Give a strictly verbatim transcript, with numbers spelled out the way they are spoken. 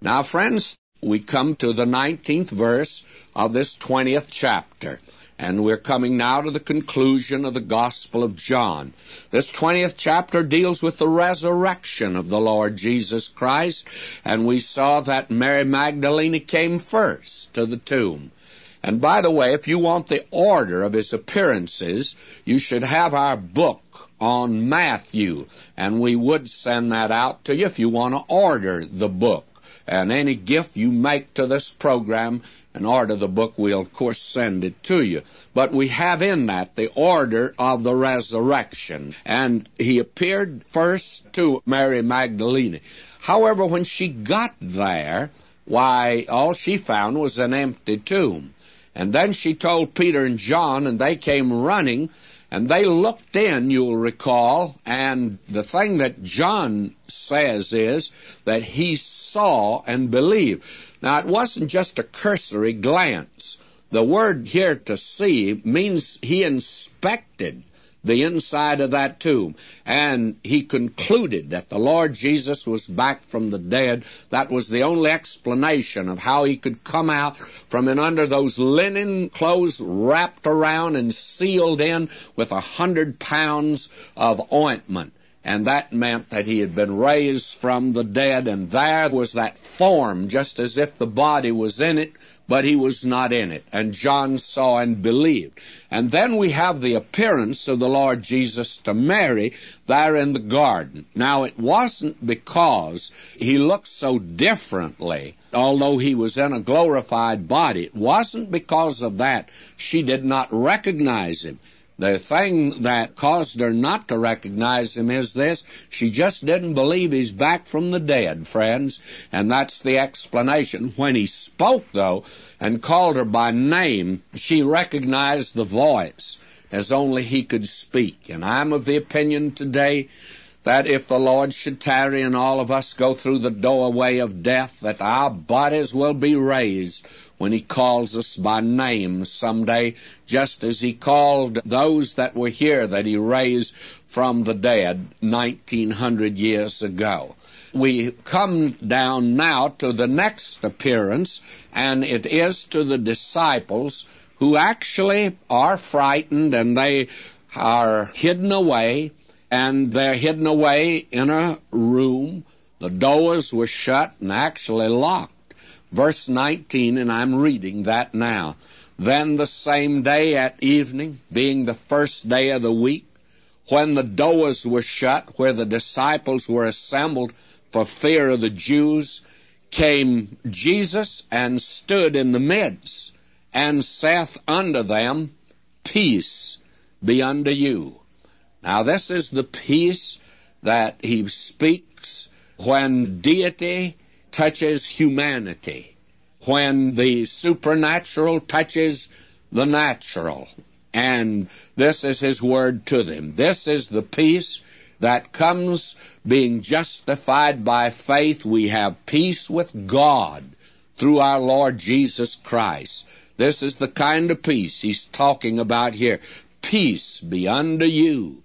Now, friends, we come to the nineteenth verse of this twentieth chapter, and we're coming now to the conclusion of the Gospel of John. This twentieth chapter deals with the resurrection of the Lord Jesus Christ, and we saw that Mary Magdalene came first to the tomb. And by the way, if you want the order of his appearances, you should have our book on Matthew, and we would send that out to you if you want to order the book. And any gift you make to this program and order the book, we'll of course send it to you. But we have in that the order of the resurrection. And he appeared first to Mary Magdalene. However, when she got there, why, all she found was an empty tomb. And then she told Peter and John, and they came running, and they looked in, you'll recall, and the thing that John says is that he saw and believed. Now, it wasn't just a cursory glance. The word here, to see, means he inspected the inside of that tomb, and he concluded that the Lord Jesus was back from the dead. That was the only explanation of how he could come out from in under those linen clothes wrapped around and sealed in with a hundred pounds of ointment. And that meant that he had been raised from the dead, and there was that form, just as if the body was in it, but he was not in it. And John saw and believed. And then we have the appearance of the Lord Jesus to Mary there in the garden. Now, it wasn't because he looked so differently, although he was in a glorified body. It wasn't because of that she did not recognize him. The thing that caused her not to recognize him is this: she just didn't believe he's back from the dead, friends. And that's the explanation. When he spoke, though, and called her by name, she recognized the voice as only he could speak. And I'm of the opinion today that if the Lord should tarry and all of us go through the doorway of death, that our bodies will be raised when he calls us by name someday, just as he called those that were here that he raised from the dead nineteen hundred years ago. We come down now to the next appearance, and it is to the disciples, who actually are frightened, and they are hidden away, and they're hidden away in a room. The doors were shut and actually locked. Verse nineteen, and I'm reading that now. Then the same day at evening, being the first day of the week, when the doors were shut, where the disciples were assembled for fear of the Jews, came Jesus and stood in the midst, and saith unto them, Peace be unto you. Now, this is the peace that he speaks when deity touches humanity, when the supernatural touches the natural. And this is his word to them. This is the peace that comes being justified by faith. We have peace with God through our Lord Jesus Christ. This is the kind of peace he's talking about here. Peace be unto you.